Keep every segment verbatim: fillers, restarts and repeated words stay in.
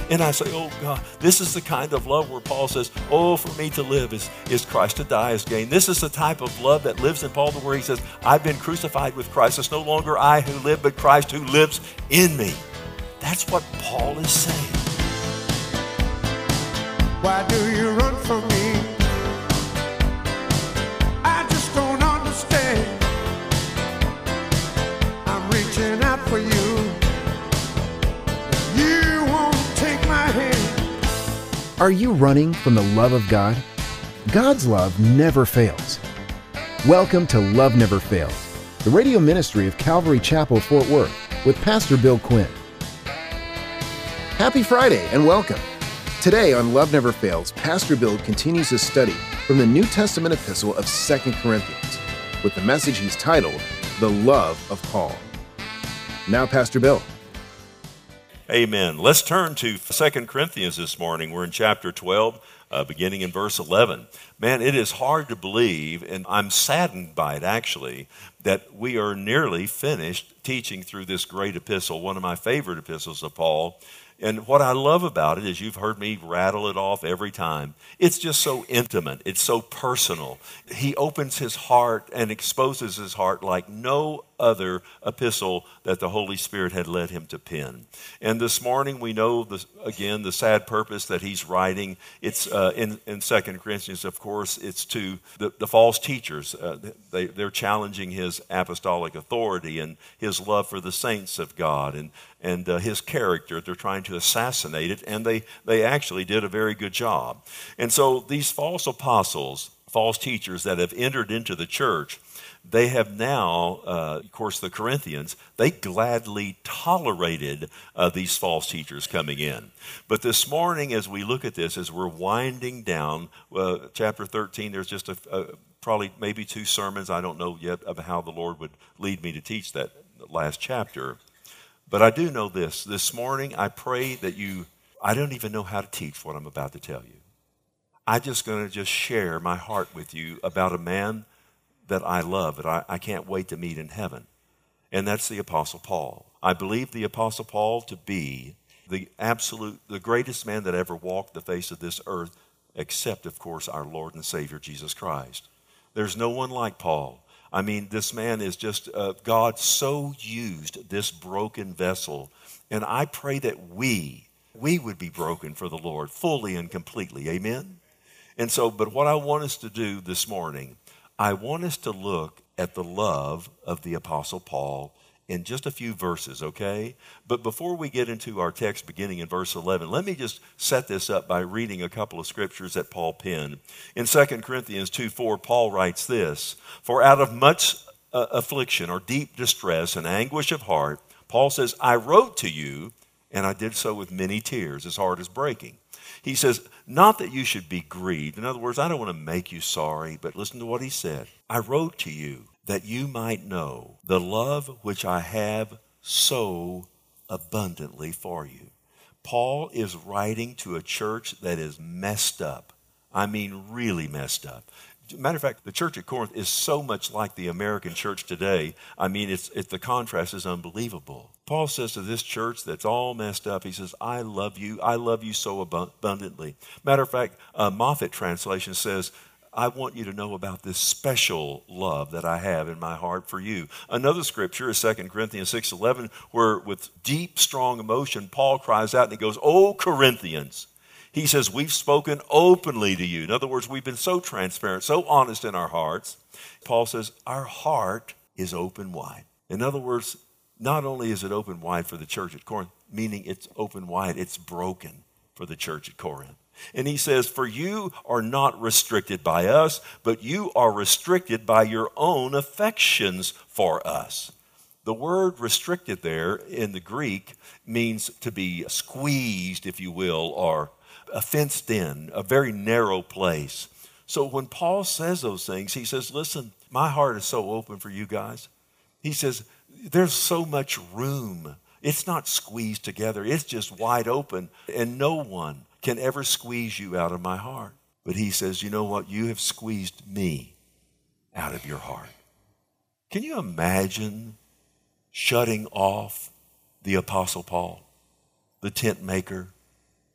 And I say, oh God, this is the kind of love where Paul says, oh, for me to live is, is Christ, to die is gain. This is the type of love that lives in Paul, where he says, I've been crucified with Christ. It's no longer I who live, but Christ who lives in me. That's what Paul is saying. Why do you run from me? I just don't understand. I'm reaching out for you. You won't take my hand. Are you running from the love of God? God's love never fails. Welcome to Love Never Fails, the radio ministry of Calvary Chapel, Fort Worth, with Pastor Bill Quinn. Happy Friday and welcome. Today on Love Never Fails, Pastor Bill continues his study from the New Testament epistle of Second Corinthians with the message he's titled, The Love of Paul. Now, Pastor Bill. Amen. Let's turn to Second Corinthians this morning. We're in chapter twelve, uh, beginning in verse eleven. Man, it is hard to believe, and I'm saddened by it actually, that we are nearly finished teaching through this great epistle, one of my favorite epistles of Paul. And what I love about it is, you've heard me rattle it off every time, it's just so intimate. It's so personal. He opens his heart and exposes his heart like no other epistle that the Holy Spirit had led him to pen. And this morning we know, the, again, the sad purpose that he's writing. It's uh, in, in Second Corinthians, of course, it's to the, the false teachers. Uh, they, they're challenging his apostolic authority and his love for the saints of God and, and uh, his character. They're trying to assassinate it, and they, they actually did a very good job. And so these false apostles, false teachers that have entered into the church, they have now, uh, of course, the Corinthians, they gladly tolerated uh, these false teachers coming in. But this morning, as we look at this, as we're winding down, uh, chapter thirteen, there's just a, a, probably maybe two sermons, I don't know yet, of how the Lord would lead me to teach that last chapter. But I do know this. This morning, I pray that you, I don't even know how to teach what I'm about to tell you. I'm just going to just share my heart with you about a man that I love, that I, I can't wait to meet in heaven. And that's the Apostle Paul. I believe the Apostle Paul to be the absolute, the greatest man that ever walked the face of this earth, except, of course, our Lord and Savior, Jesus Christ. There's no one like Paul. I mean, this man is just, uh, God so used this broken vessel. And I pray that we, we would be broken for the Lord fully and completely. Amen? And so, but what I want us to do this morning, I want us to look at the love of the Apostle Paul in just a few verses, okay? But before we get into our text beginning in verse eleven, let me just set this up by reading a couple of scriptures that Paul penned. In Second Corinthians two four, Paul writes this, "For out of much uh, affliction or deep distress and anguish of heart," Paul says, "I wrote to you, and I did so with many tears, his heart is breaking." He says, "Not that you should be grieved." In other words, I don't want to make you sorry, but listen to what he said. "I wrote to you that you might know the love which I have so abundantly for you." Paul is writing to a church that is messed up. I mean, really messed up. Matter of fact, the church at Corinth is so much like the American church today. I mean, it's, it, the contrast is unbelievable. Paul says to this church that's all messed up, he says, I love you. I love you so abundantly. Matter of fact, uh, Moffat translation says, I want you to know about this special love that I have in my heart for you. Another scripture is Second Corinthians six eleven, where with deep, strong emotion, Paul cries out and he goes, "Oh, Corinthians." He says, we've spoken openly to you. In other words, we've been so transparent, so honest in our hearts. Paul says, our heart is open wide. In other words, not only is it open wide for the church at Corinth, meaning it's open wide, it's broken for the church at Corinth. And he says, for you are not restricted by us, but you are restricted by your own affections for us. The word restricted there in the Greek means to be squeezed, if you will, or fenced in, a very narrow place. So when Paul says those things, he says, listen, my heart is so open for you guys. He says, there's so much room. It's not squeezed together. It's just wide open. And no one can ever squeeze you out of my heart. But he says, you know what? You have squeezed me out of your heart. Can you imagine shutting off the Apostle Paul, the tent maker,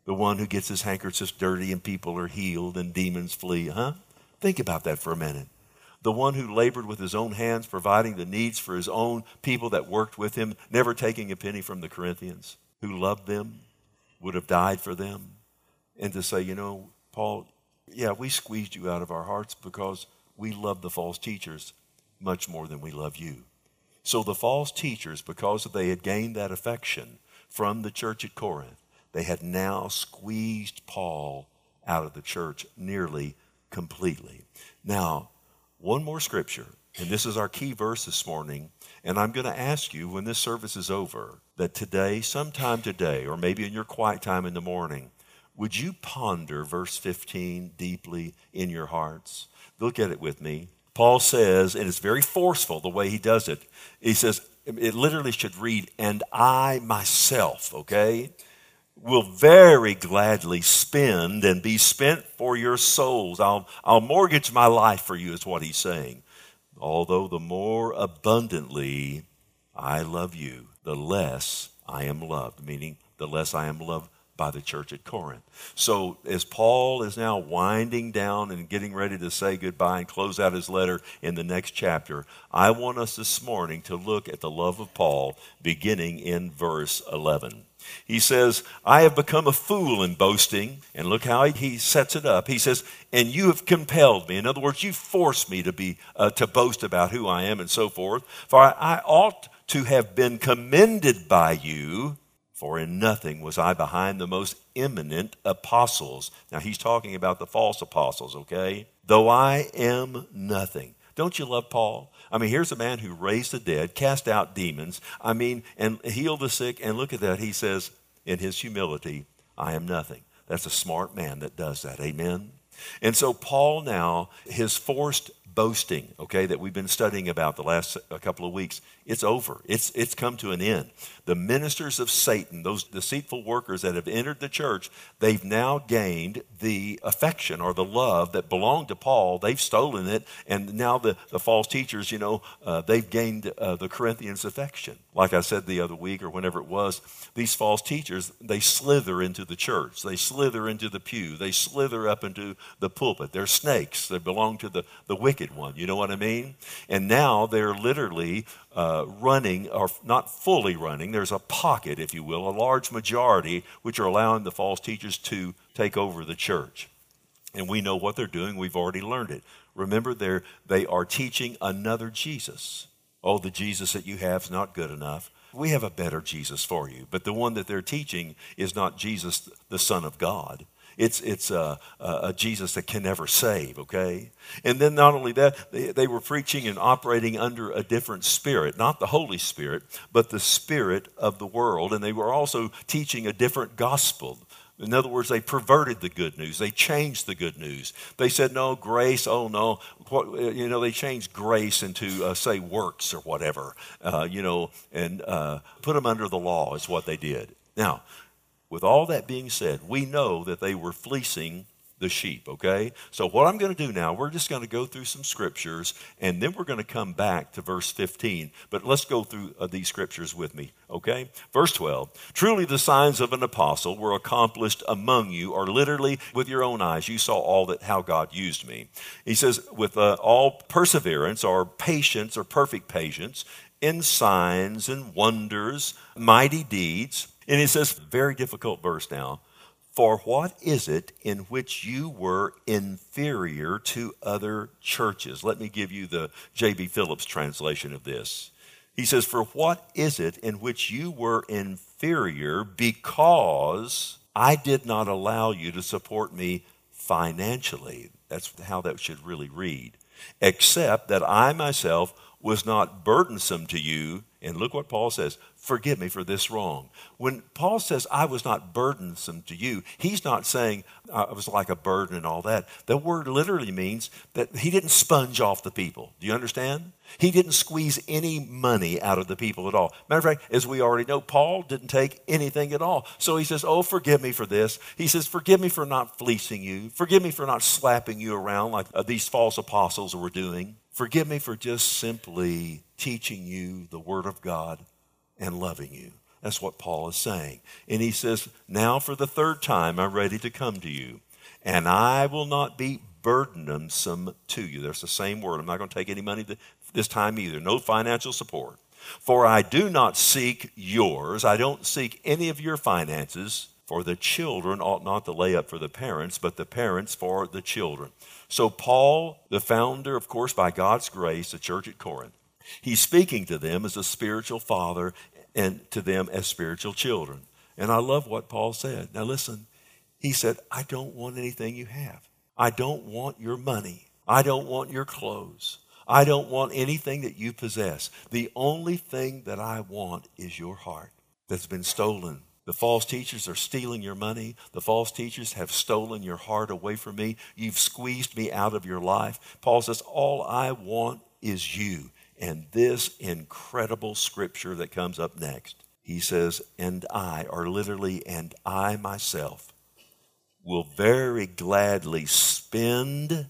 The one who gets his handkerchief dirty and people are healed and demons flee, huh? Think about that for a minute. The one who labored with his own hands, providing the needs for his own people that worked with him, never taking a penny from the Corinthians, who loved them, would have died for them. And to say, you know, Paul, yeah, we squeezed you out of our hearts because we love the false teachers much more than we love you. So the false teachers, because they had gained that affection from the church at Corinth, they had now squeezed Paul out of the church nearly completely. Now, one more scripture, and this is our key verse this morning, and I'm going to ask you when this service is over that today, sometime today, or maybe in your quiet time in the morning, would you ponder verse fifteen deeply in your hearts? Look at it with me. Paul says, and it's very forceful the way he does it. He says, it literally should read, and I myself, okay, will very gladly spend and be spent for your souls. I'll, I'll mortgage my life for you is what he's saying. Although the more abundantly I love you, the less I am loved, meaning the less I am loved by the church at Corinth. So as Paul is now winding down and getting ready to say goodbye and close out his letter in the next chapter, I want us this morning to look at the love of Paul beginning in verse eleven. He says, I have become a fool in boasting. And look how he sets it up. He says, and you have compelled me. In other words, you forced me to be uh, to boast about who I am and so forth. For I, I ought to have been commended by you, for in nothing was I behind the most eminent apostles. Now he's talking about the false apostles, okay? Though I am nothing. Don't you love Paul? I mean, here's a man who raised the dead, cast out demons, I mean, and healed the sick. And look at that. He says, in his humility, I am nothing. That's a smart man that does that. Amen? And so Paul now, his forced boasting, okay, that we've been studying about the last a couple of weeks, it's over. It's it's come to an end. The ministers of Satan, those deceitful workers that have entered the church, they've now gained the affection or the love that belonged to Paul. They've stolen it, and now the, the false teachers, you know, uh, they've gained uh, the Corinthians' affection. Like I said the other week or whenever it was, these false teachers, they slither into the church. They slither into the pew. They slither up into the pulpit. They're snakes. They belong to the, the wicked one. You know what I mean? And now they're literally uh, running, or not fully running. There's a pocket, if you will, a large majority, which are allowing the false teachers to take over the church. And we know what they're doing. We've already learned it. Remember, they're, they are teaching another Jesus. Oh, the Jesus that you have is not good enough. We have a better Jesus for you. But the one that they're teaching is not Jesus, the Son of God. It's it's a, a Jesus that can never save, okay? And then not only that, they, they were preaching and operating under a different spirit, not the Holy Spirit, but the spirit of the world. And they were also teaching a different gospel. In other words, they perverted the good news. They changed the good news. They said, no, grace, oh no. What, you know, they changed grace into, uh, say, works or whatever, uh, you know, and uh, put them under the law is what they did. Now, with all that being said, we know that they were fleecing the sheep, okay? So what I'm going to do now, we're just going to go through some scriptures, and then we're going to come back to verse fifteen. But let's go through uh, these scriptures with me, okay? Verse twelve, truly the signs of an apostle were accomplished among you, or literally with your own eyes. You saw all that, how God used me. He says, with uh, all perseverance or patience or perfect patience in signs and wonders, mighty deeds. And it says, very difficult verse now, for what is it in which you were inferior to other churches? Let me give you the J B Phillips translation of this. He says, for what is it in which you were inferior because I did not allow you to support me financially? That's how that should really read. Except that I myself was not burdensome to you. And look what Paul says, forgive me for this wrong. When Paul says, I was not burdensome to you, he's not saying I was like a burden and all that. The word literally means that he didn't sponge off the people. Do you understand? He didn't squeeze any money out of the people at all. Matter of fact, as we already know, Paul didn't take anything at all. So he says, oh, forgive me for this. He says, forgive me for not fleecing you. Forgive me for not slapping you around like uh, these false apostles were doing. Forgive me for just simply teaching you the Word of God and loving you. That's what Paul is saying. And he says, now for the third time, I'm ready to come to you, and I will not be burdensome to you. There's the same word. I'm not going to take any money this time either. No financial support. For I do not seek yours. I don't seek any of your finances. For the children ought not to lay up for the parents, but the parents for the children. So Paul, the founder, of course, by God's grace, the church at Corinth, he's speaking to them as a spiritual father and to them as spiritual children. And I love what Paul said. Now listen, he said, I don't want anything you have. I don't want your money. I don't want your clothes. I don't want anything that you possess. The only thing that I want is your heart that's been stolen. The false teachers are stealing your money. The false teachers have stolen your heart away from me. You've squeezed me out of your life. Paul says, all I want is you. And this incredible scripture that comes up next, he says, and I, or literally, and I myself, will very gladly spend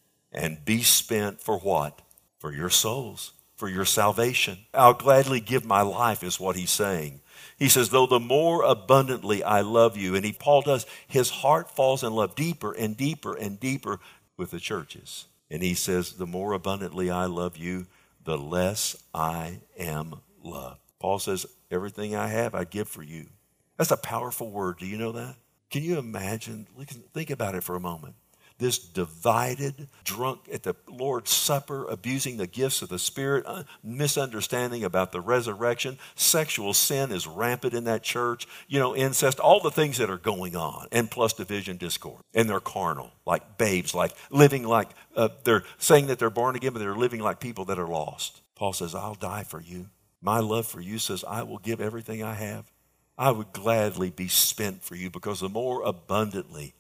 and be spent for what? For your souls, for your salvation. I'll gladly give my life is what he's saying. He says, though the more abundantly I love you, and he, Paul does, his heart falls in love deeper and deeper and deeper with the churches. And he says, the more abundantly I love you, the less I am loved. Paul says, everything I have, I give for you. That's a powerful word. Do you know that? Can you imagine? Think about it for a moment. This divided, drunk at the Lord's Supper, abusing the gifts of the Spirit, uh, misunderstanding about the resurrection. Sexual sin is rampant in that church. You know, incest, all the things that are going on. And plus division, discord. And they're carnal, like babes, like living like, uh, they're saying that they're born again, but they're living like people that are lost. Paul says, I'll die for you. My love for you says, I will give everything I have. I would gladly be spent for you, because the more abundantly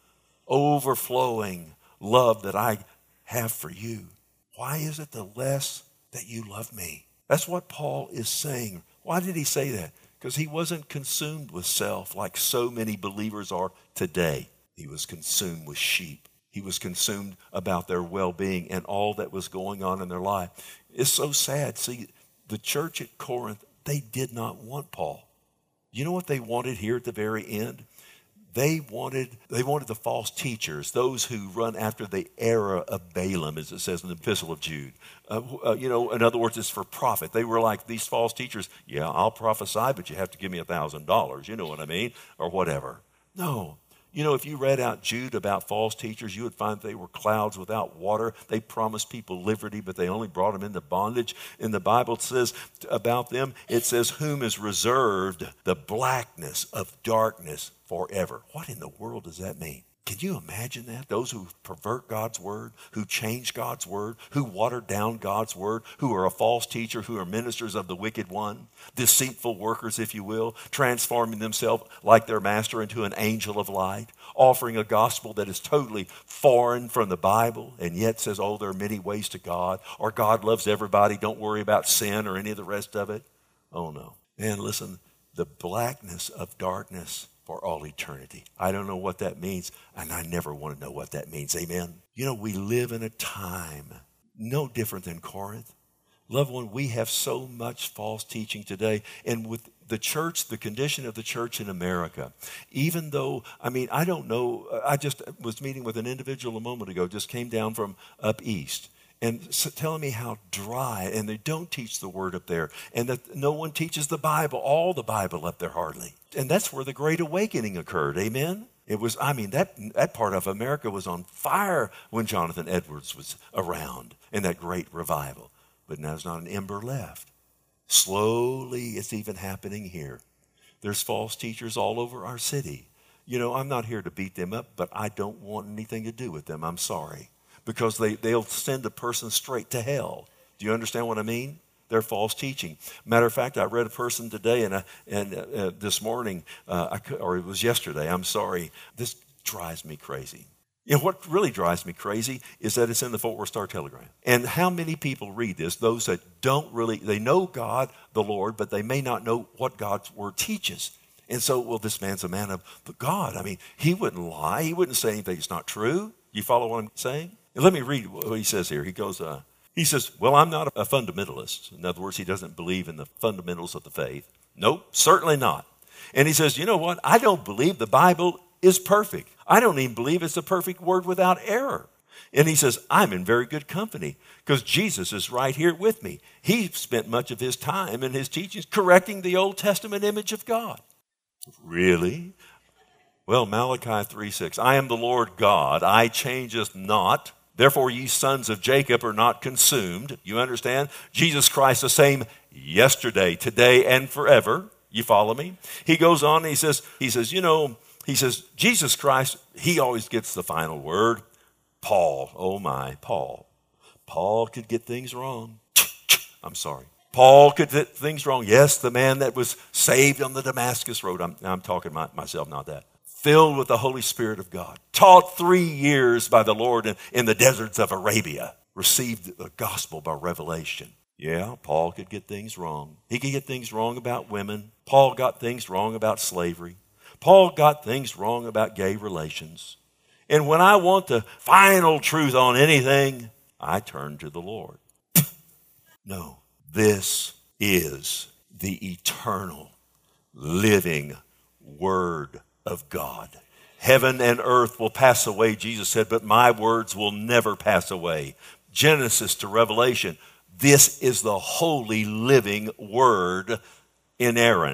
overflowing love that I have for you, why is it the less that you love me? That's what Paul is saying. Why did he say that? Because he wasn't consumed with self like so many believers are today. He was consumed with sheep. He was consumed about their well-being and all that was going on in their life. It's so sad. See, the church at Corinth, they did not want Paul. You know what they wanted here at the very end? They wanted they wanted the false teachers, those who run after the era of Balaam, as it says in the Epistle of Jude. Uh, uh, you know, in other words, it's for profit. They were like these false teachers. Yeah, I'll prophesy, but you have to give me a thousand dollars. You know what I mean, or whatever. No. You know, if you read out Jude about false teachers, you would find they were clouds without water. They promised people liberty, but they only brought them into bondage. And the Bible says about them, it says, whom is reserved the blackness of darkness forever. What in the world does that mean? Can you imagine that? Those who pervert God's word, who change God's word, who water down God's word, who are a false teacher, who are ministers of the wicked one, deceitful workers, if you will, transforming themselves like their master into an angel of light, offering a gospel that is totally foreign from the Bible, and yet says, oh, there are many ways to God, or God loves everybody, don't worry about sin or any of the rest of it. Oh, no. Man, listen, the blackness of darkness for all eternity. I don't know what that means, and I never want to know what that means. Amen. You know, we live in a time no different than Corinth. Loved one, we have so much false teaching today, and with the church, the condition of the church in America, even though, I mean, I don't know, I just was meeting with an individual a moment ago, just came down from up east, and so telling me how dry, and they don't teach the word up there, and that no one teaches the Bible, all the Bible up there hardly. And that's where the Great Awakening occurred, amen? It was, I mean, that, that part of America was on fire when Jonathan Edwards was around in that great revival. But now there's not an ember left. Slowly, it's even happening here. There's false teachers all over our city. You know, I'm not here to beat them up, but I don't want anything to do with them. I'm sorry. Because they, they'll send a person straight to hell. Do you understand what I mean? They're false teaching. Matter of fact, I read a person today, and, I, and uh, this morning, uh, I could, or it was yesterday, I'm sorry. This drives me crazy. You know, what really drives me crazy is that it's in the Fort Worth Star-Telegram. And how many people read this? Those that don't really, they know God, the Lord, but they may not know what God's word teaches. And so, well, this man's a man of God. I mean, he wouldn't lie. He wouldn't say anything that's not true. You follow what I'm saying? And let me read what he says here. He goes, uh, he says, well, I'm not a fundamentalist. In other words, he doesn't believe in the fundamentals of the faith. Nope, certainly not. And he says, you know what? I don't believe the Bible is perfect. I don't even believe it's a perfect word without error. And he says, I'm in very good company because Jesus is right here with me. He spent much of his time in his teachings correcting the Old Testament image of God. Really? Well, Malachi three six, I am the Lord God, I changeth not. Therefore, ye sons of Jacob are not consumed. You understand? Jesus Christ the same yesterday, today, and forever. You follow me? He goes on and he says, he says, you know, he says, Jesus Christ, he always gets the final word. Paul, oh my, Paul. Paul could get things wrong. I'm sorry. Paul could get things wrong. Yes, the man that was saved on the Damascus Road. I'm, I'm talking my, myself, not that. Filled with the Holy Spirit of God. Taught three years by the Lord in, in the deserts of Arabia. Received the gospel by revelation. Yeah, Paul could get things wrong. He could get things wrong about women. Paul got things wrong about slavery. Paul got things wrong about gay relations. And when I want the final truth on anything, I turn to the Lord. No, this is the eternal, living Word of God. Heaven and earth will pass away, Jesus said, but my words will never pass away. Genesis to Revelation. This is the holy, living Word, inerrant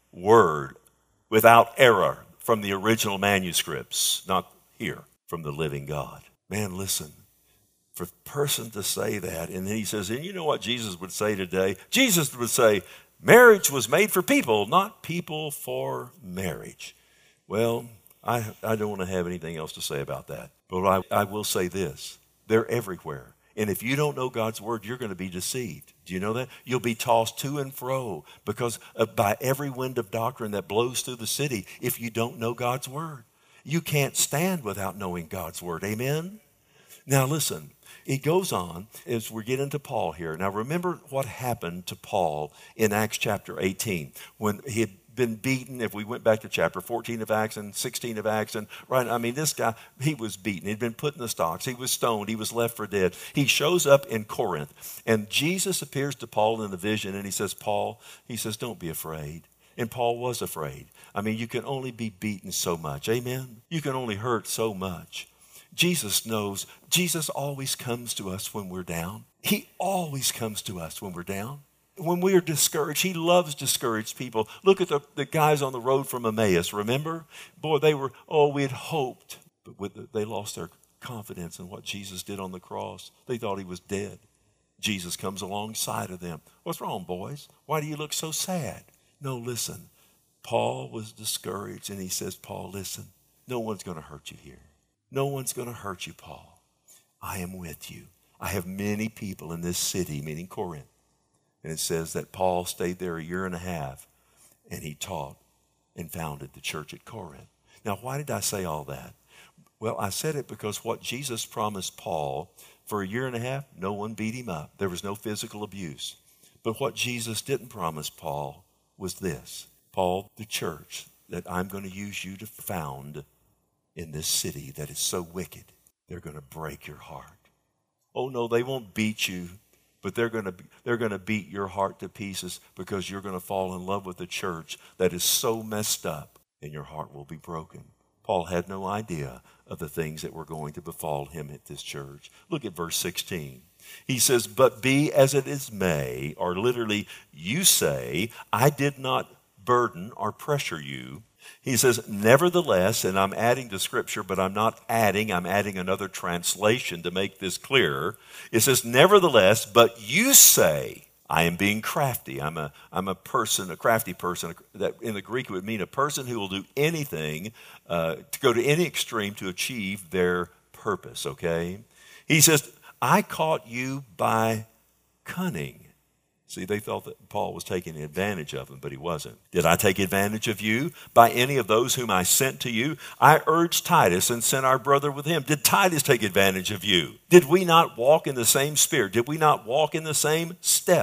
Word, without error from the original manuscripts, not here from the living God. Man, listen, for a person to say that, and then he says, and you know what Jesus would say today? Jesus would say, marriage was made for people, not people for marriage. Well, I, I don't want to have anything else to say about that. But I, I will say this, they're everywhere. And if you don't know God's word, you're going to be deceived. Do you know that? You'll be tossed to and fro because of, by every wind of doctrine that blows through the city if you don't know God's word. You can't stand without knowing God's word. Amen? Now listen, it goes on as we get into Paul here. Now remember what happened to Paul in Acts chapter eighteen when he had been beaten. If we went back to chapter fourteen of Acts and sixteen of Acts, and right, I mean, this guy, he was beaten. He'd been put in the stocks. He was stoned. He was left for dead. He shows up in Corinth, and Jesus appears to Paul in a vision, and he says, Paul, he says, don't be afraid. And Paul was afraid. I mean, you can only be beaten so much. Amen? You can only hurt so much. Jesus knows. Jesus always comes to us when we're down. He always comes to us when we're down. When we are discouraged, he loves discouraged people. Look at the, the guys on the road from Emmaus, remember? Boy, they were, oh, we had hoped. But with the, they lost their confidence in what Jesus did on the cross. They thought he was dead. Jesus comes alongside of them. What's wrong, boys? Why do you look so sad? No, listen. Paul was discouraged, and he says, Paul, listen, no one's going to hurt you here. No one's going to hurt you, Paul. I am with you. I have many people in this city, meaning Corinth. And it says that Paul stayed there a year and a half, and he taught and founded the church at Corinth. Now, why did I say all that? Well, I said it because what Jesus promised Paul, for a year and a half, no one beat him up. There was no physical abuse. But what Jesus didn't promise Paul was this. Paul, the church that I'm going to use you to found in this city that is so wicked, they're going to break your heart. Oh, no, they won't beat you. But they're going to they're going to beat your heart to pieces because you're going to fall in love with a church that is so messed up, and your heart will be broken. Paul had no idea of the things that were going to befall him at this church. Look at verse sixteen. He says, but be as it is may, or literally, you say, I did not burden or pressure you. He says, nevertheless, and I'm adding to Scripture, but I'm not adding, I'm adding another translation to make this clearer. It says, nevertheless, but you say, I am being crafty. I'm a, I'm a person, a crafty person. That in the Greek it would mean a person who will do anything, uh, to go to any extreme to achieve their purpose, okay? He says, I caught you by cunning. See, they thought that Paul was taking advantage of them, but he wasn't. Did I take advantage of you by any of those whom I sent to you? I urged Titus and sent our brother with him. Did Titus take advantage of you? Did we not walk in the same spirit? Did we not walk in the same steps?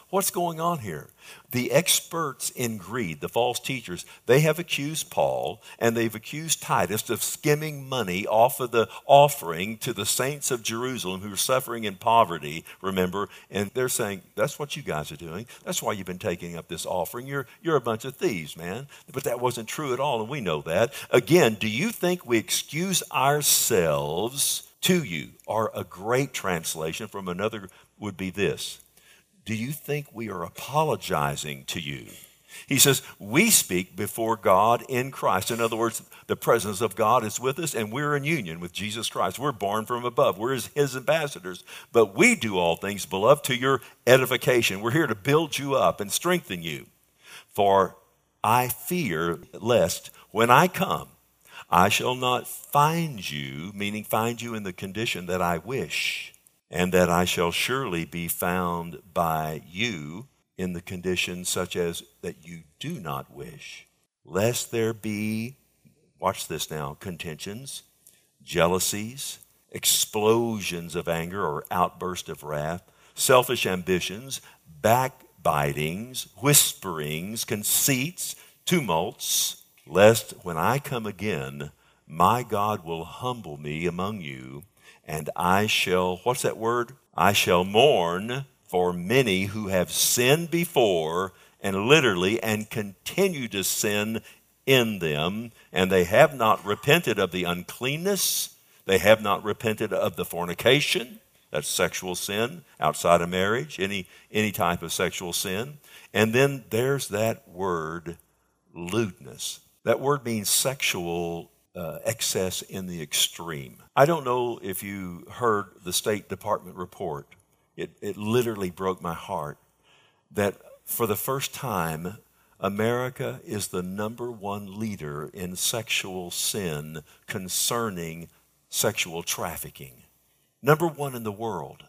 What's going on here? The experts in greed, the false teachers, they have accused Paul and they've accused Titus of skimming money off of the offering to the saints of Jerusalem who are suffering in poverty, remember? And they're saying, that's what you guys are doing. That's why you've been taking up this offering. You're, you're a bunch of thieves, man. But that wasn't true at all, and we know that. Again, do you think we excuse ourselves to you? Or a great translation from another would be this: do you think we are apologizing to you? He says, we speak before God in Christ. In other words, the presence of God is with us, and we're in union with Jesus Christ. We're born from above. We're his, his ambassadors. But we do all things, beloved, to your edification. We're here to build you up and strengthen you. For I fear lest when I come, I shall not find you, meaning find you in the condition that I wish, and that I shall surely be found by you in the condition such as that you do not wish, lest there be, watch this now, contentions, jealousies, explosions of anger or outburst of wrath, selfish ambitions, backbitings, whisperings, conceits, tumults, lest when I come again, my God will humble me among you, and I shall, what's that word? I shall mourn for many who have sinned before, and literally, and continue to sin in them, and they have not repented of the uncleanness, they have not repented of the fornication, that's sexual sin outside of marriage, any, any type of sexual sin. And then there's that word, lewdness. That word means sexual uh, excess in the extreme. I don't know if you heard the State Department report. It, it literally broke my heart that for the first time, America is the number one leader in sexual sin concerning sexual trafficking. Number one in the world.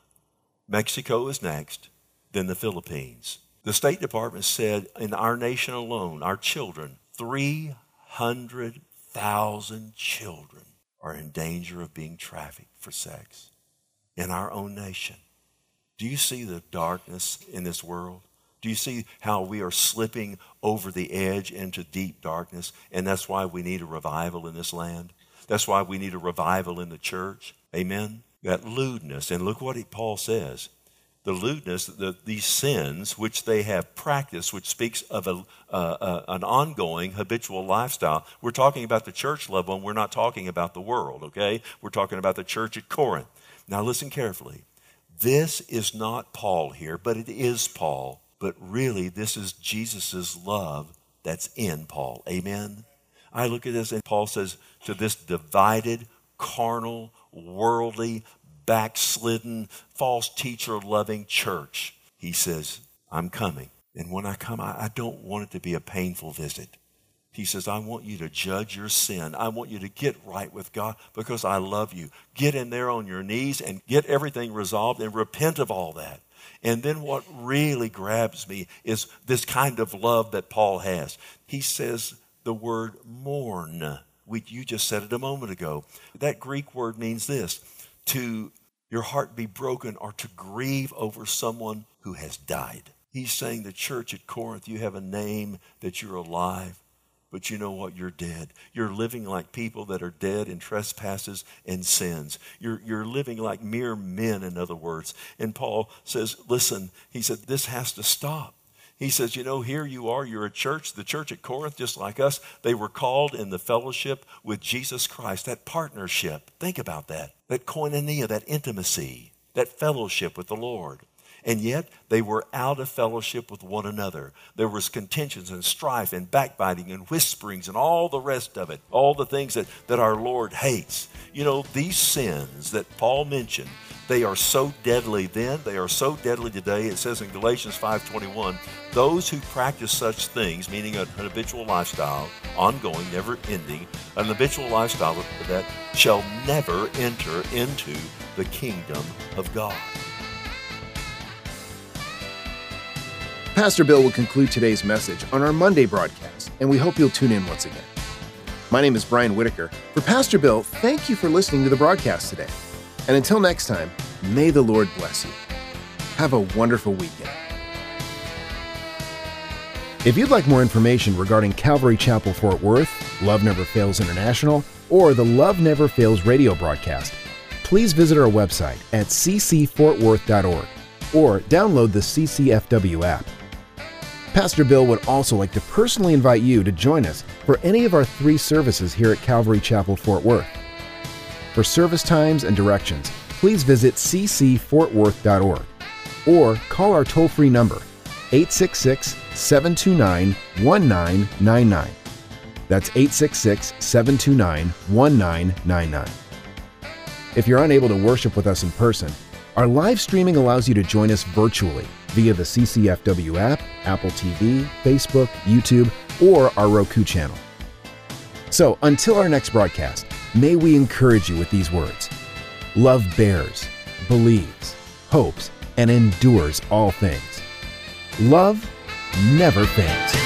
Mexico is next, then the Philippines. The State Department said in our nation alone, our children, three hundred thousand children are in danger of being trafficked for sex in our own nation. Do you see the darkness in this world? Do you see how we are slipping over the edge into deep darkness? And that's why we need a revival in this land. That's why we need a revival in the church. Amen? That lewdness. And look what he, Paul says. The lewdness, the, these sins which they have practiced, which speaks of a, uh, uh, an ongoing habitual lifestyle. We're talking about the church level, and we're not talking about the world, okay? We're talking about the church at Corinth. Now listen carefully. This is not Paul here, but it is Paul. But really, this is Jesus' love that's in Paul. Amen? I look at this, and Paul says to this divided, carnal, worldly, backslidden, false teacher-loving church, he says, I'm coming. And when I come, I, I don't want it to be a painful visit. He says, I want you to judge your sin. I want you to get right with God because I love you. Get in there on your knees and get everything resolved and repent of all that. And then what really grabs me is this kind of love that Paul has. He says the word mourn. We, you just said it a moment ago. That Greek word means this: to your heart be broken or to grieve over someone who has died. He's saying the church at Corinth, you have a name that you're alive. But you know what? You're dead. You're living like people that are dead in trespasses and sins. You're, you're living like mere men, in other words. And Paul says, listen, he said, this has to stop. He says, you know, here you are, you're a church, the church at Corinth, just like us. They were called in the fellowship with Jesus Christ, that partnership. Think about that. That koinonia, that intimacy, that fellowship with the Lord. And yet they were out of fellowship with one another. There was contentions and strife and backbiting and whisperings and all the rest of it, all the things that, that our Lord hates. You know, these sins that Paul mentioned, they are so deadly then, they are so deadly today. It says in Galatians five twenty-one, those who practice such things, meaning an habitual lifestyle, ongoing, never ending, an habitual lifestyle that shall never enter into the kingdom of God. Pastor Bill will conclude today's message on our Monday broadcast, and we hope you'll tune in once again. My name is Brian Whitaker. For Pastor Bill, thank you for listening to the broadcast today. And until next time, may the Lord bless you. Have a wonderful weekend. If you'd like more information regarding Calvary Chapel Fort Worth, Love Never Fails International, or the Love Never Fails radio broadcast, please visit our website at c c fort worth dot org or download the C C F W app. Pastor Bill would also like to personally invite you to join us for any of our three services here at Calvary Chapel Fort Worth. For service times and directions, please visit c c fort worth dot org or call our toll-free number, eight six six, seven two nine, one nine nine nine. That's eight six six, seven two nine, one nine nine nine. If you're unable to worship with us in person, our live streaming allows you to join us virtually via the C C F W app, Apple T V, Facebook, YouTube, or our Roku channel. So until our next broadcast, may we encourage you with these words. Love bears, believes, hopes, and endures all things. Love never fails.